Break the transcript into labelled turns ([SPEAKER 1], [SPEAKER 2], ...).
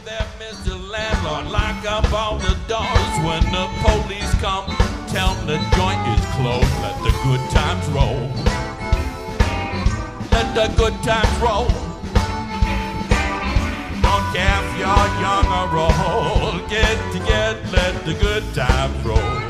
[SPEAKER 1] there, Mr. Landlord. Lock up all the doors. When the police come, tell them the joint is closed. Let the good times roll. Let the good times roll. Don't care if you're young or old. Get together, let the good times roll.